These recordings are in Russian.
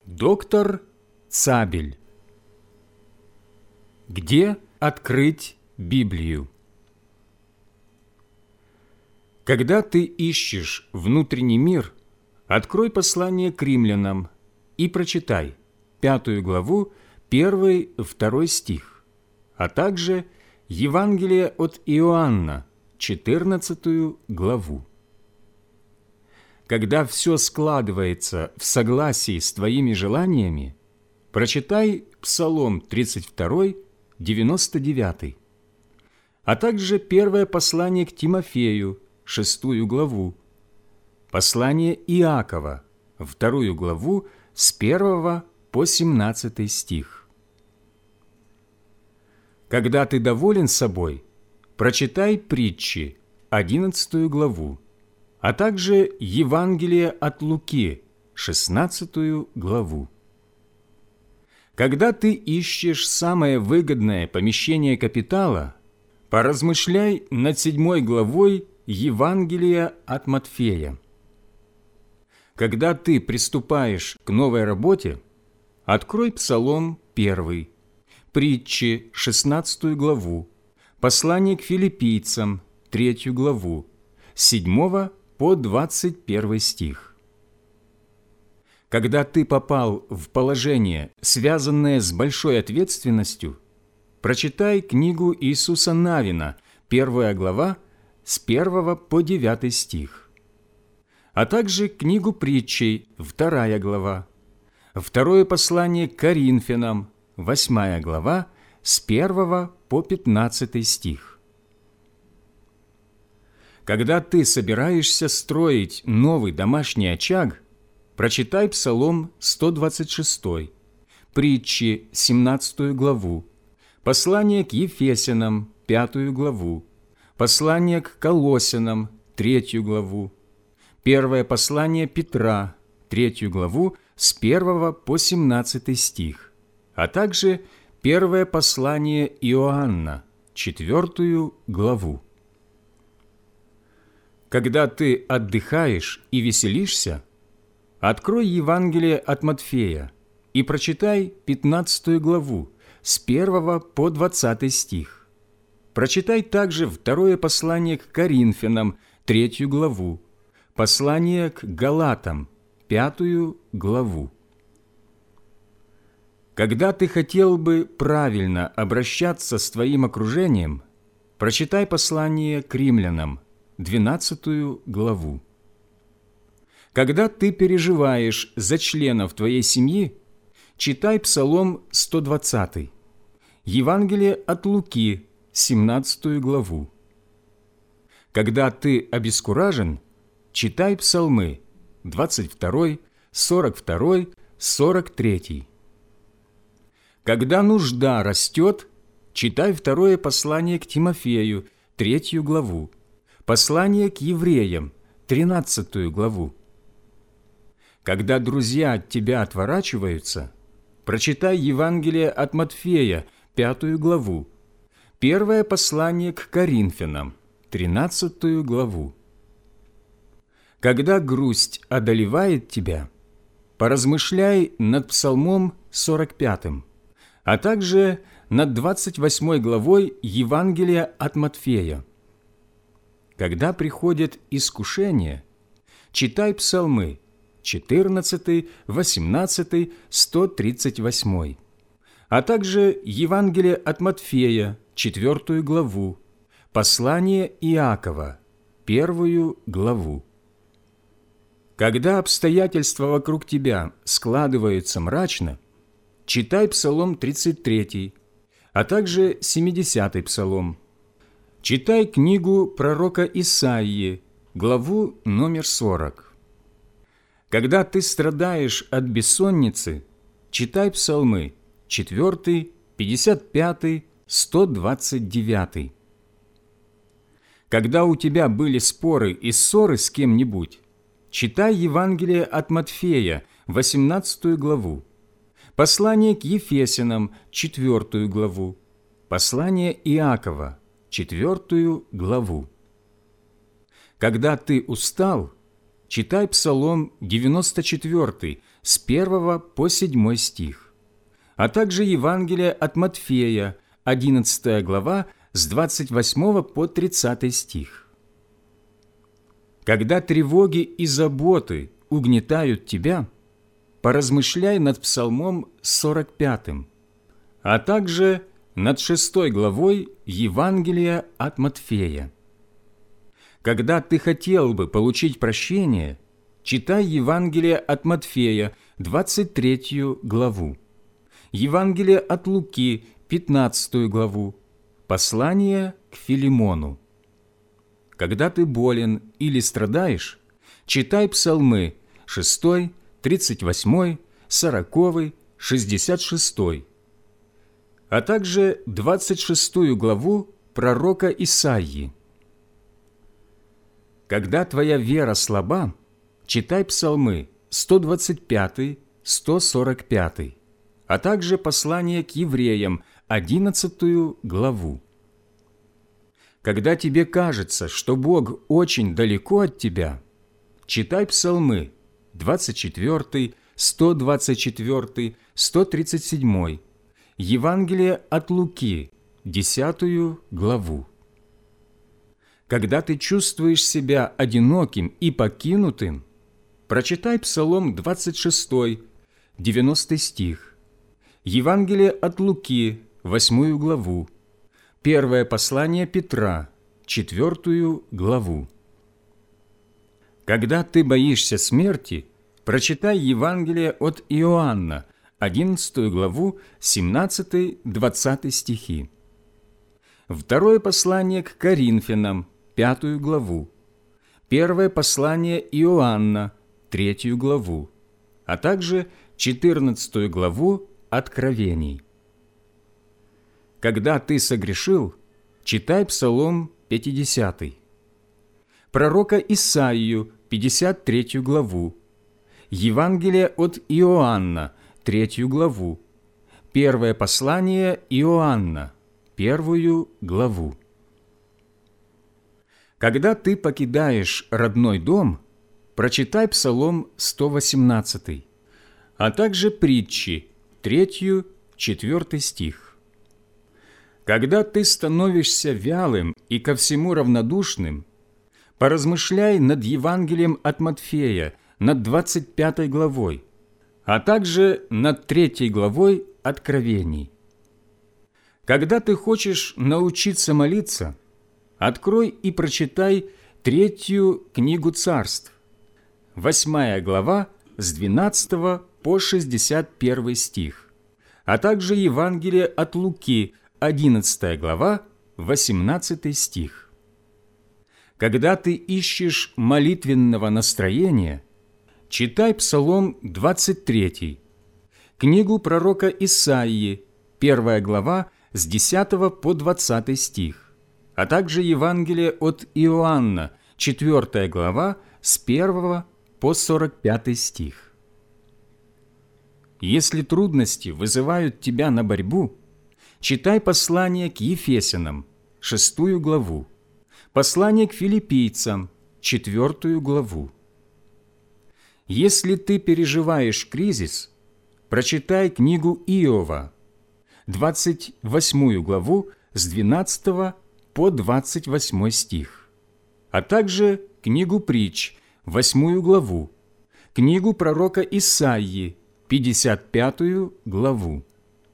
Доктор Цабель. Где открыть Библию? Когда ты ищешь внутренний мир, открой послание к римлянам и прочитай 5 главу, 1-2 стих, а также Евангелие от Иоанна, 14 главу. Когда все складывается в согласии с твоими желаниями, прочитай Псалом 32, 99, а также первое послание к Тимофею, 6 главу, послание Иакова, 2 главу, с 1 по 17 стих. Когда ты доволен собой, прочитай Притчи, 11 главу, а также Евангелие от Луки, 16 главу. Когда ты ищешь самое выгодное помещение капитала, поразмышляй над 7 главой Евангелия от Матфея. Когда ты приступаешь к новой работе, открой Псалом 1, Притчи, 16 главу, послание к Филиппийцам, 3 главу, с 7 по 21 стих. Когда ты попал в положение, связанное с большой ответственностью, прочитай книгу Иисуса Навина, 1 глава, с 1 по 9 стих, а также книгу Притчей, 2 глава, второе послание к Коринфянам, 8 глава, с 1 по 15 стих. Когда ты собираешься строить новый домашний очаг, прочитай Псалом 126, Притчи, 17 главу, послание к Ефесянам, 5 главу, послание к Колоссянам, 3 главу, первое послание Петра, 3 главу, с 1 по 17 стих, а также первое послание Иоанна, 4 главу. Когда ты отдыхаешь и веселишься, открой Евангелие от Матфея и прочитай 15 главу с 1 по 20 стих. Прочитай также второе послание к Коринфянам, 3 главу, послание к Галатам, 5 главу. Когда ты хотел бы правильно обращаться с твоим окружением, прочитай послание к римлянам, 12 главу. Когда ты переживаешь за членов твоей семьи, читай Псалом 120, Евангелие от Луки, 17 главу. Когда ты обескуражен, читай Псалмы 22, 42, 43. Когда нужда растет, читай второе послание к Тимофею, 3 главу, послание к евреям, 13 главу. Когда друзья от тебя отворачиваются, прочитай Евангелие от Матфея, 5 главу, первое послание к Коринфянам, 13 главу. Когда грусть одолевает тебя, поразмышляй над Псалмом 45, а также над 28 главой Евангелия от Матфея. Когда приходит искушение, читай Псалмы 14, 18, 138, а также Евангелие от Матфея, 4 главу, послание Иакова, 1 главу. Когда обстоятельства вокруг тебя складываются мрачно, читай Псалом 33, а также 70-й Псалом. Читай книгу пророка Исаии, главу номер 40. Когда ты страдаешь от бессонницы, читай Псалмы 4, 55, 129. Когда у тебя были споры и ссоры с кем-нибудь, читай Евангелие от Матфея, 18 главу, послание к Ефесянам, 4 главу, послание Иакова, 4 главу. Когда ты устал, читай Псалом 94 с 1 по 7 стих, а также Евангелие от Матфея, 11 глава, с 28 по 30 стих. Когда тревоги и заботы угнетают тебя, поразмышляй над Псалмом 45, а также над 6 главой Евангелия от Матфея. Когда ты хотел бы получить прощение, читай Евангелие от Матфея, 23 главу, Евангелие от Луки, 15 главу, послание к Филимону. Когда ты болен или страдаешь, читай Псалмы 6, 38, 40, 66, а также 26 главу пророка Исаии. Когда твоя вера слаба, читай Псалмы 125, 145, а также послание к евреям, 11 главу. Когда тебе кажется, что Бог очень далеко от тебя, читай Псалмы 24, 124, 137, Евангелие от Луки, 10 главу. Когда ты чувствуешь себя одиноким и покинутым, прочитай Псалом 26, 90 стих, Евангелие от Луки, 8 главу, первое послание Петра, 4 главу. Когда ты боишься смерти, прочитай Евангелие от Иоанна, 11 главу, 17-20 стихи. Второе послание к Коринфянам, 5 главу. Первое послание Иоанна, 3 главу, а также 14 главу Откровений. Когда ты согрешил, читай Псалом 50, пророка Исаию, 53 главу, Евангелие от Иоанна, 3 главу, первое послание Иоанна, 1 главу. Когда ты покидаешь родной дом, прочитай Псалом 118, а также притчи, 3, 4 стих. Когда ты становишься вялым и ко всему равнодушным, поразмышляй над Евангелием от Матфея, над 25 главой, а также над 3 главой Откровений. Когда ты хочешь научиться молиться, открой и прочитай 3 книгу Царств, 8 глава с 12 по 61 стих, а также Евангелие от Луки, 11 глава, 18 стих. Когда ты ищешь молитвенного настроения, читай Псалом 23, книгу пророка Исаии, 1 глава, с 10 по 20 стих, а также Евангелие от Иоанна, 4 глава, с 1 по 45 стих. Если трудности вызывают тебя на борьбу, читай послание к Ефесянам, 6 главу, послание к Филиппийцам, 4 главу. Если ты переживаешь кризис, прочитай книгу Иова, 28 главу с 12 по 28 стих, а также книгу Притч, 8 главу, книгу пророка Исаии, 55 главу.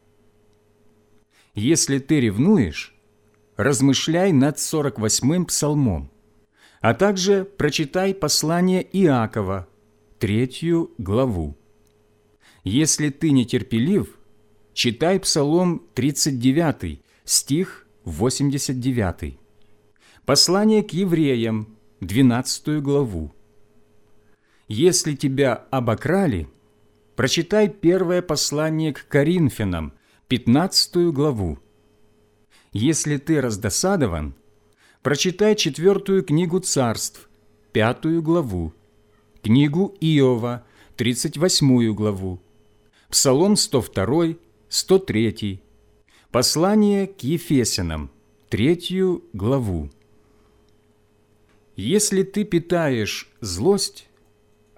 Если ты ревнуешь, размышляй над 48-м псалмом, а также прочитай послание Иакова, 3 главу. Если ты нетерпелив, читай Псалом 39, стих 89, послание к евреям, 12 главу. Если тебя обокрали, прочитай первое послание к Коринфянам, 15 главу. Если ты раздосадован, прочитай 4 книгу Царств, 5 главу, книгу Иова, 38 главу, Псалом 102, 103, послание к Ефесянам, 3 главу. Если ты питаешь злость,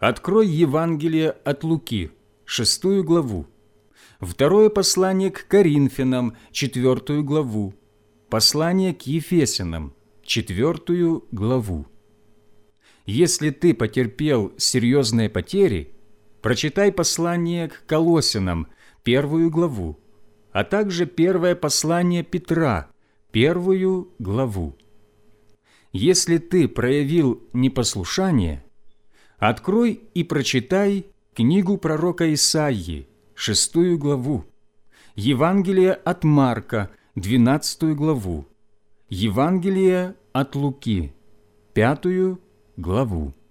Открой Евангелие от Луки, 6 главу, второе послание к Коринфянам, 4 главу, послание к Ефесянам, 4 главу. Если ты потерпел серьезные потери, прочитай послание к Колоссянам, 1 главу, а также первое послание Петра, 1 главу. Если ты проявил непослушание, открой и прочитай книгу пророка Исаии, 6 главу, Евангелие от Марка, 12 главу, Евангелие от Луки, 5 главу.